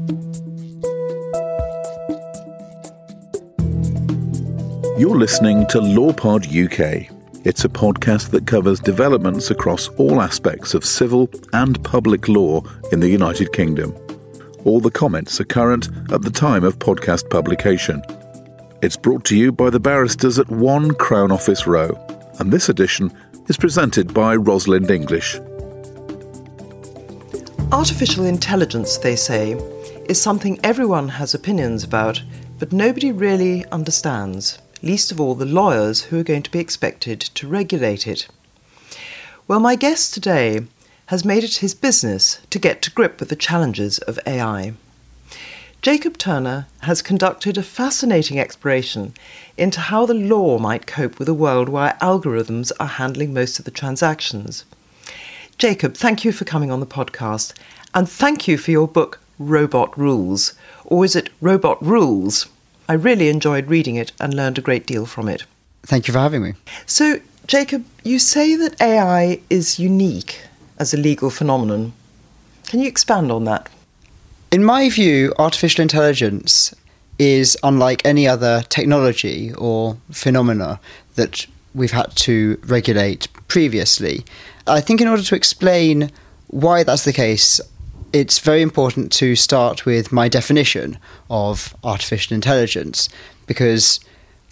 You're listening to LawPod UK. It's a podcast that covers developments across all aspects of civil and public law in the United Kingdom. All the comments are current at the time of podcast publication. It's brought to you by the barristers at 1 Crown Office Row, and this edition is presented by Rosalind English. Artificial intelligence, they say, is something everyone has opinions about, but nobody really understands, least of all the lawyers who are going to be expected to regulate it. Well, my guest today has made it his business to get to grip with the challenges of AI. Jacob Turner has conducted a fascinating exploration into how the law might cope with a world where algorithms are handling most of the transactions. Jacob, thank you for coming on the podcast, and thank you for your book, Robot Rules. Or is it Robot Rules? I really enjoyed reading it and learned a great deal from it. Thank you for having me. So, Jacob, you say that AI is unique as a legal phenomenon. Can you expand on that? In my view, artificial intelligence is unlike any other technology or phenomena that we've had to regulate previously. I think in order to explain why that's the case, it's very important to start with my definition of artificial intelligence, because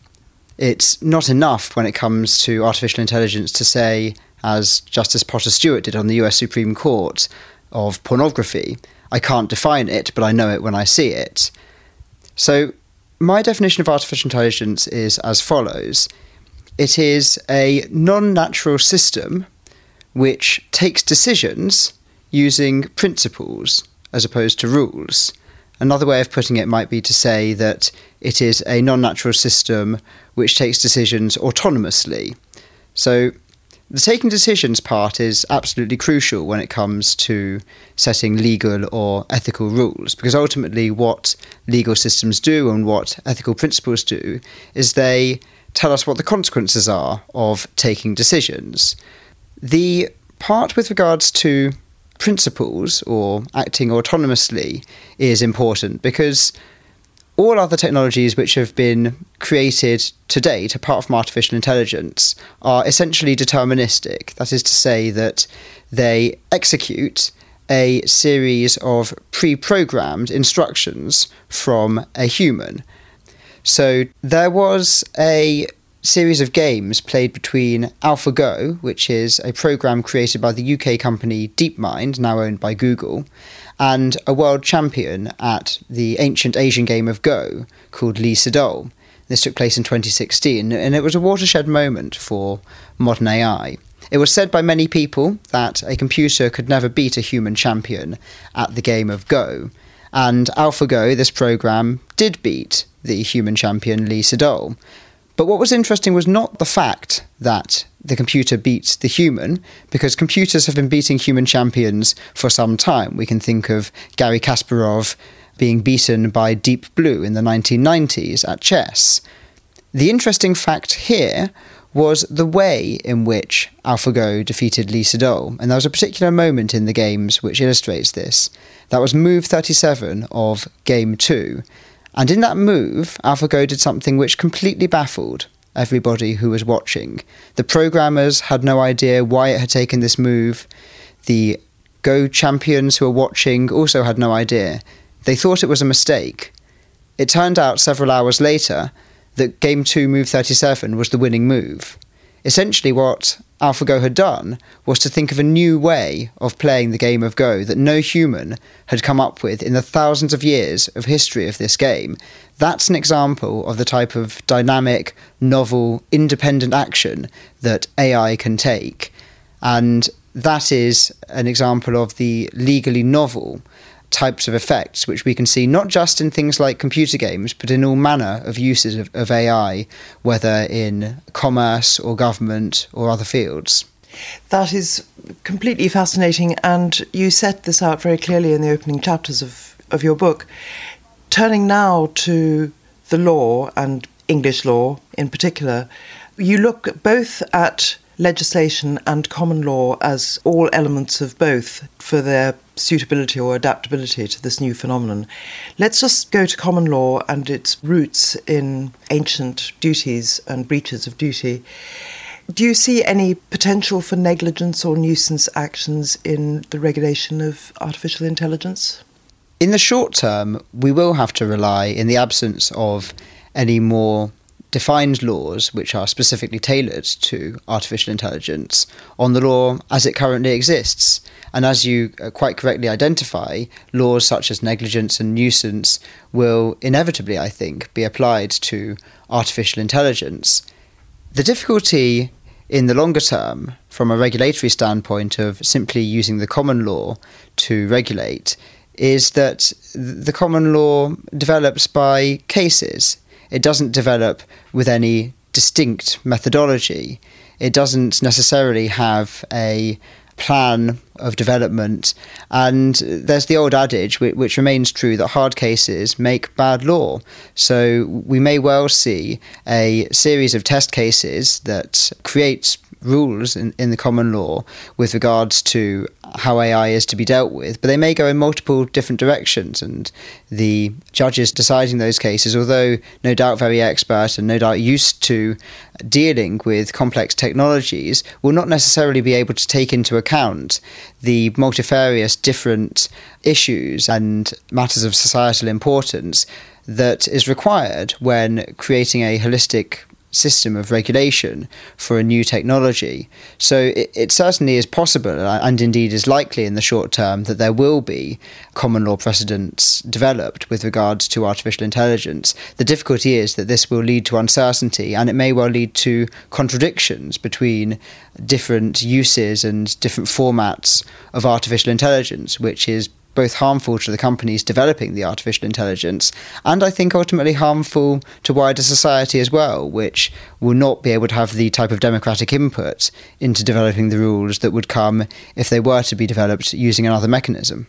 it's not enough when it comes to artificial intelligence to say, as Justice Potter Stewart did on the US Supreme Court, of pornography. I can't define it, but I know it when I see it. So my definition of artificial intelligence is as follows. It is a non-natural system which takes decisions using principles as opposed to rules. Another way of putting it might be to say that it is a non-natural system which takes decisions autonomously. So the taking decisions part is absolutely crucial when it comes to setting legal or ethical rules, because ultimately what legal systems do and what ethical principles do is they tell us what the consequences are of taking decisions. The part with regards to principles or acting autonomously is important, because all other technologies which have been created to date, apart from artificial intelligence, are essentially deterministic. That is to say that they execute a series of pre-programmed instructions from a human. So there was a series of games played between AlphaGo, which is a program created by the UK company DeepMind, now owned by Google, and a world champion at the ancient Asian game of Go called Lee Sedol. This took place in 2016, and it was a watershed moment for modern AI. It was said by many people that a computer could never beat a human champion at the game of Go, and AlphaGo, this program, did beat the human champion Lee Sedol. But what was interesting was not the fact that the computer beat the human, because computers have been beating human champions for some time. We can think of Garry Kasparov being beaten by Deep Blue in the 1990s at chess. The interesting fact here was the way in which AlphaGo defeated Lee Sedol, and there was a particular moment in the games which illustrates this. That was move 37 of game 2. And in that move, AlphaGo did something which completely baffled everybody who was watching. The programmers had no idea why it had taken this move. The Go champions who were watching also had no idea. They thought it was a mistake. It turned out several hours later that Game 2 Move 37 was the winning move. Essentially what AlphaGo had done was to think of a new way of playing the game of Go that no human had come up with in the thousands of years of history of this game. That's an example of the type of dynamic, novel, independent action that AI can take. And that is an example of the legally novel types of effects which we can see not just in things like computer games, but in all manner of uses of AI, whether in commerce or government or other fields. That is completely fascinating, and you set this out very clearly in the opening chapters of your book. Turning now to the law, and English law in particular, you look both at legislation and common law as all elements of both for their suitability or adaptability to this new phenomenon. Let's just go to common law and its roots in ancient duties and breaches of duty. Do you see any potential for negligence or nuisance actions in the regulation of artificial intelligence? In the short term, we will have to rely, in the absence of any more defined laws which are specifically tailored to artificial intelligence, on the law as it currently exists. And as you quite correctly identify, laws such as negligence and nuisance will inevitably, I think, be applied to artificial intelligence. The difficulty in the longer term, from a regulatory standpoint of simply using the common law to regulate, is that the common law develops by cases. It doesn't develop with any distinct methodology. It doesn't necessarily have a plan of development. And there's the old adage, which remains true, that hard cases make bad law. So we may well see a series of test cases that creates rules in the common law with regards to how AI is to be dealt with, but they may go in multiple different directions, and the judges deciding those cases, although no doubt very expert and no doubt used to dealing with complex technologies, will not necessarily be able to take into account the multifarious different issues and matters of societal importance that is required when creating a holistic system of regulation for a new technology. So it certainly is possible, and indeed is likely in the short term, that there will be common law precedents developed with regards to artificial intelligence. The difficulty is that this will lead to uncertainty, and it may well lead to contradictions between different uses and different formats of artificial intelligence, which is both harmful to the companies developing the artificial intelligence and I think ultimately harmful to wider society as well, which will not be able to have the type of democratic input into developing the rules that would come if they were to be developed using another mechanism.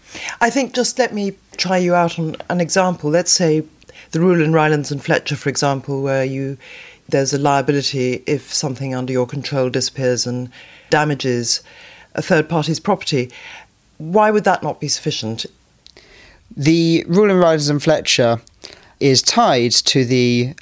I think, just let me try you out on an example. Let's say the rule in Rylance and Fletcher, for example, where there's a liability if something under your control disappears and damages a third party's property. Why would that not be sufficient? The rule in Rylance and Fletcher is tied to the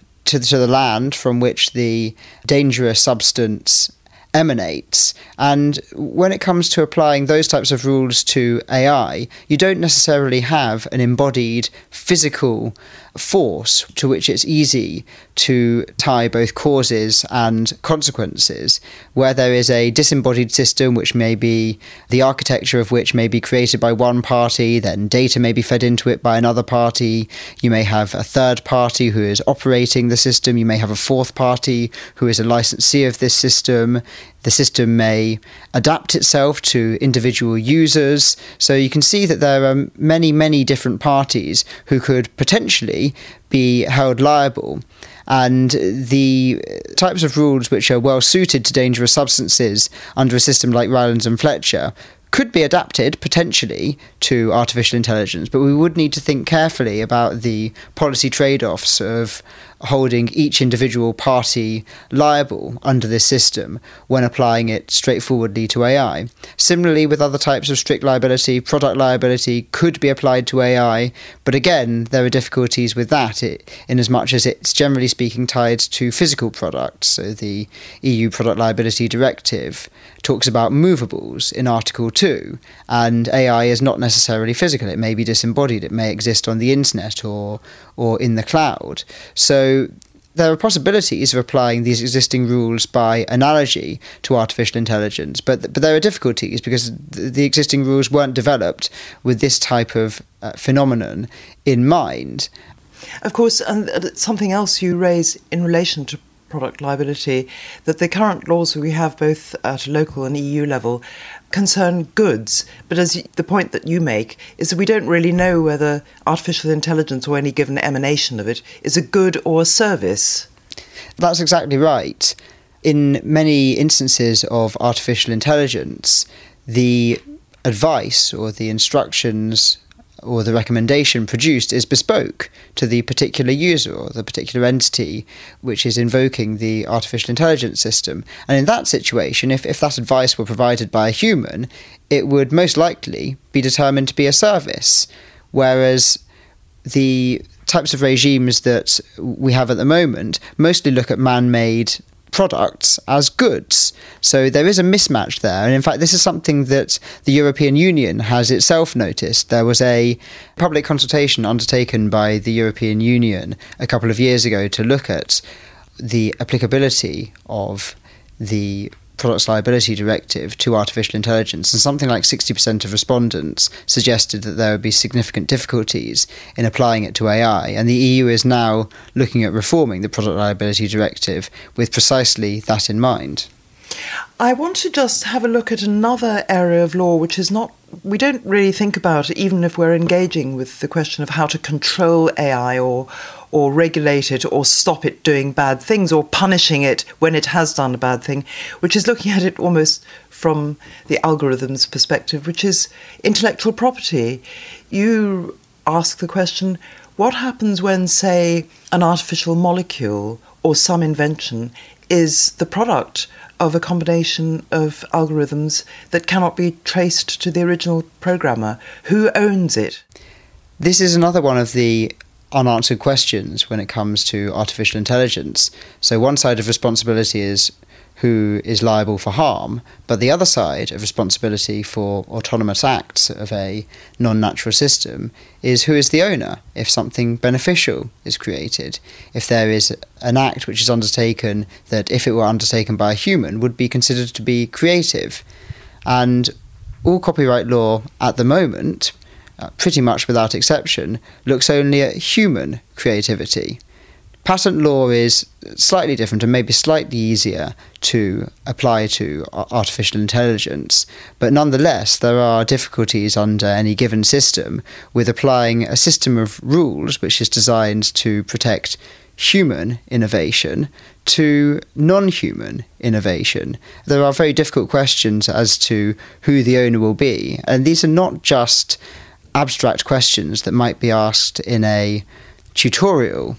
land from which the dangerous substance emanates, and when it comes to applying those types of rules to AI, you don't necessarily have an embodied physical force to which it's easy to tie both causes and consequences, where there is a disembodied system which may be the architecture of which may be created by one party, then data may be fed into it by another party. You may have a third party who is operating the system. You may have a fourth party who is a licensee of this system. The system may adapt itself to individual users. So you can see that there are many, many different parties who could potentially be held liable. And the types of rules which are well suited to dangerous substances under a system like Rylance and Fletcher could be adapted potentially to artificial intelligence, but we would need to think carefully about the policy trade-offs of holding each individual party liable under this system when applying it straightforwardly to AI. Similarly, with other types of strict liability, product liability could be applied to AI, but again, there are difficulties with that in as much as it's generally speaking tied to physical products. So the EU Product Liability Directive talks about movables in Article 2, and AI is not necessarily physical. It may be disembodied. It may exist on the internet or in the cloud. So there are possibilities of applying these existing rules by analogy to artificial intelligence, but there are difficulties because the existing rules weren't developed with this type of phenomenon in mind. Of course, and something else you raise in relation to product liability, that the current laws we have both at a local and EU level concern goods, but as the point that you make is that we don't really know whether artificial intelligence or any given emanation of it is a good or a service. That's exactly right. In many instances of artificial intelligence, the advice or the instructions or the recommendation produced is bespoke to the particular user or the particular entity which is invoking the artificial intelligence system. And in that situation, if that advice were provided by a human, it would most likely be determined to be a service, whereas the types of regimes that we have at the moment mostly look at man-made products as goods. So there is a mismatch there. And in fact, this is something that the European Union has itself noticed. There was a public consultation undertaken by the European Union a couple of years ago to look at the applicability of the Products Liability Directive to artificial intelligence, and something like 60% of respondents suggested that there would be significant difficulties in applying it to AI, and the EU is now looking at reforming the Product Liability Directive with precisely that in mind. I want to just have a look at another area of law which is not, we don't really think about, even if we're engaging with the question of how to control AI or regulate it or stop it doing bad things or punishing it when it has done a bad thing, which is looking at it almost from the algorithm's perspective, which is intellectual property. You ask the question, what happens when, say, an artificial molecule or some invention is the product of a combination of algorithms that cannot be traced to the original programmer? Who owns it? This is another one of the unanswered questions when it comes to artificial intelligence. So one side of responsibility is who is liable for harm, but the other side of responsibility for autonomous acts of a non-natural system is who is the owner if something beneficial is created. If there is an act which is undertaken that, if it were undertaken by a human, would be considered to be creative. And all copyright law at the moment, pretty much without exception, looks only at human creativity. Patent law is slightly different and maybe slightly easier to apply to artificial intelligence, but nonetheless there are difficulties under any given system with applying a system of rules which is designed to protect human innovation to non-human innovation. There are very difficult questions as to who the owner will be, and these are not just abstract questions that might be asked in a tutorial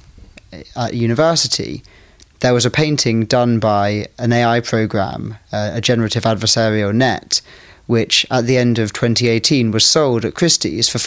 at university. There was a painting done by an AI program, a generative adversarial net, which at the end of 2018 was sold at Christie's for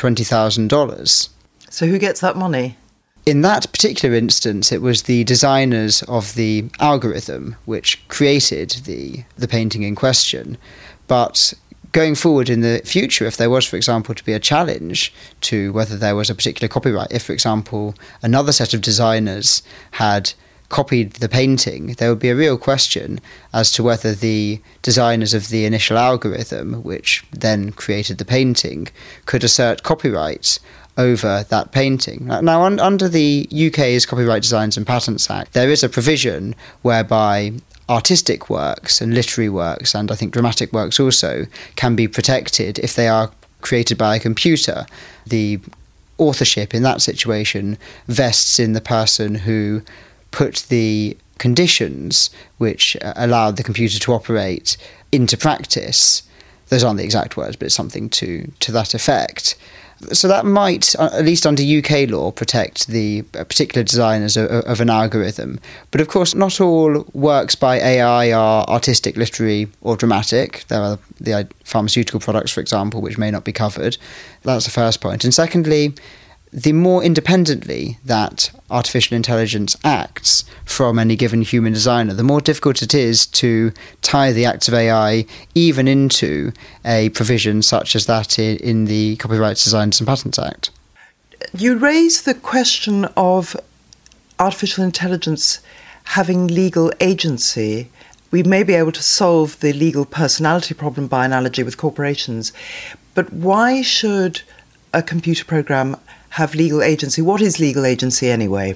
$420,000. So who gets that money? In that particular instance, it was the designers of the algorithm which created the painting in question. But going forward in the future, if there was, for example, to be a challenge to whether there was a particular copyright, if, for example, another set of designers had copied the painting, there would be a real question as to whether the designers of the initial algorithm, which then created the painting, could assert copyright over that painting. Now, under the UK's Copyright Designs and Patents Act, there is a provision whereby artistic works and literary works, and I think dramatic works also, can be protected if they are created by a computer. The authorship in that situation vests in the person who put the conditions which allowed the computer to operate into practice. Those aren't the exact words, but it's something to that effect. So that might, at least under UK law, protect the particular designers of an algorithm. But of course, not all works by AI are artistic, literary, or dramatic. There are the pharmaceutical products, for example, which may not be covered. That's the first point. And secondly, the more independently that artificial intelligence acts from any given human designer, the more difficult it is to tie the acts of AI even into a provision such as that in the Copyright Designs and Patents Act. You raise the question of artificial intelligence having legal agency. We may be able to solve the legal personality problem by analogy with corporations, but why should a computer program have legal agency? What is legal agency anyway?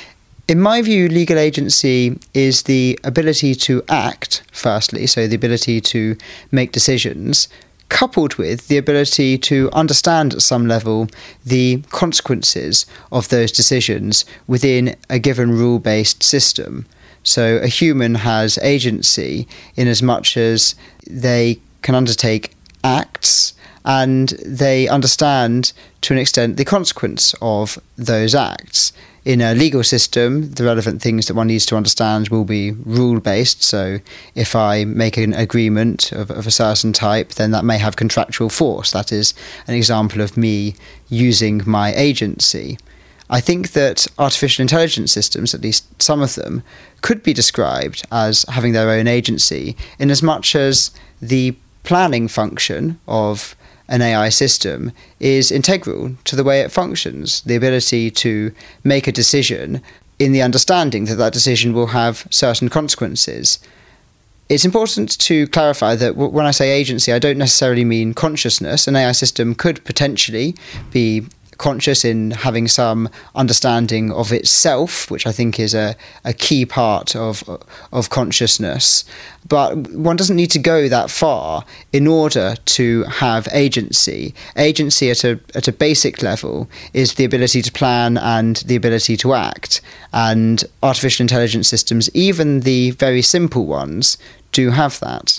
In my view, legal agency is the ability to act, firstly, so the ability to make decisions, coupled with the ability to understand at some level the consequences of those decisions within a given rule-based system. So a human has agency in as much as they can undertake acts, and they understand to an extent the consequence of those acts. In a legal system, the relevant things that one needs to understand will be rule-based. So if I make an agreement of a certain type, then that may have contractual force. That is an example of me using my agency. I think that artificial intelligence systems, at least some of them, could be described as having their own agency, in as much as the planning function of an AI system is integral to the way it functions. The ability to make a decision in the understanding that that decision will have certain consequences. It's important to clarify that when I say agency, I don't necessarily mean consciousness. An AI system could potentially be conscious in having some understanding of itself, which I think is a key part of consciousness. But one doesn't need to go that far in order to have agency. Agency at a basic level is the ability to plan and the ability to act. And artificial intelligence systems, even the very simple ones, do have that.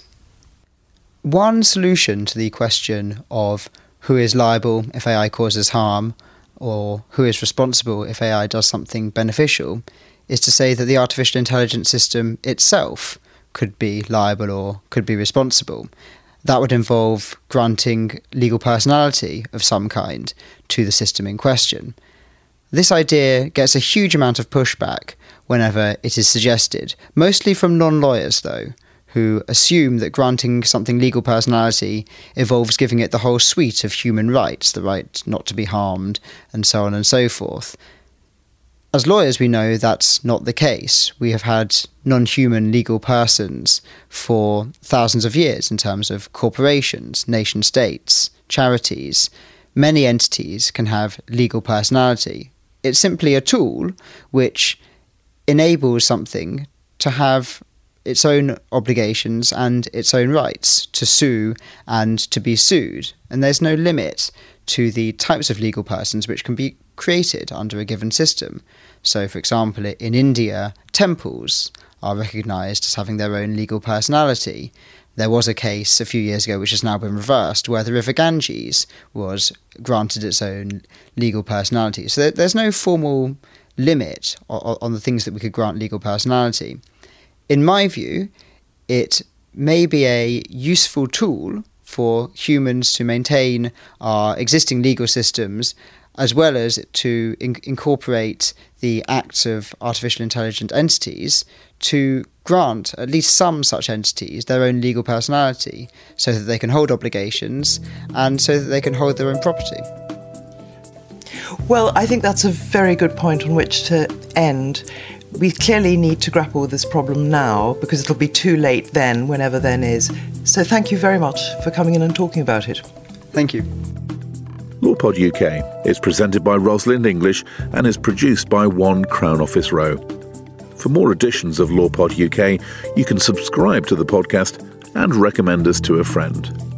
One solution to the question of who is liable if AI causes harm, or who is responsible if AI does something beneficial, is to say that the artificial intelligence system itself could be liable or could be responsible. That would involve granting legal personality of some kind to the system in question. This idea gets a huge amount of pushback whenever it is suggested, mostly from non-lawyers though, who assume that granting something legal personality involves giving it the whole suite of human rights, the right not to be harmed, and so on and so forth. As lawyers, we know that's not the case. We have had non-human legal persons for thousands of years in terms of corporations, nation-states, charities. Many entities can have legal personality. It's simply a tool which enables something to have its own obligations and its own rights to sue and to be sued. And there's no limit to the types of legal persons which can be created under a given system. So, for example, in India, temples are recognised as having their own legal personality. There was a case a few years ago which has now been reversed, where the river Ganges was granted its own legal personality. So there's no formal limit on the things that we could grant legal personality. In my view, it may be a useful tool for humans to maintain our existing legal systems, as well as to incorporate the acts of artificial intelligent entities to grant at least some such entities their own legal personality, so that they can hold obligations and so that they can hold their own property. Well, I think that's a very good point on which to end. We clearly need to grapple with this problem now, because it'll be too late then, whenever then is. So thank you very much for coming in and talking about it. Thank you. LawPod UK is presented by Rosalind English and is produced by One Crown Office Row. For more editions of LawPod UK, you can subscribe to the podcast and recommend us to a friend.